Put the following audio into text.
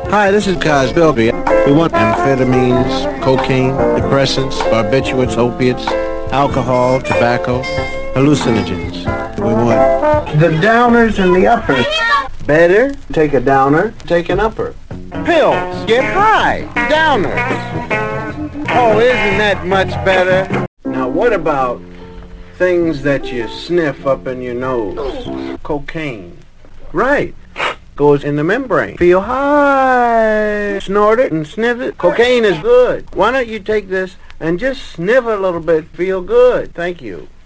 Hi, this is Kaz Bilby. We want amphetamines, cocaine, depressants, barbiturates, opiates, alcohol, tobacco, hallucinogens. We want the downers and the uppers. Better take a downer, take an upper. Pills, get high, downers. Oh, isn't that much better? Now what about things that you sniff up in your nose? Cocaine. Right. Goes in the membrane. Feel high. Snort it and sniff it. Cocaine is good. Why don't you take this and just sniff a little bit. Feel good. Thank you.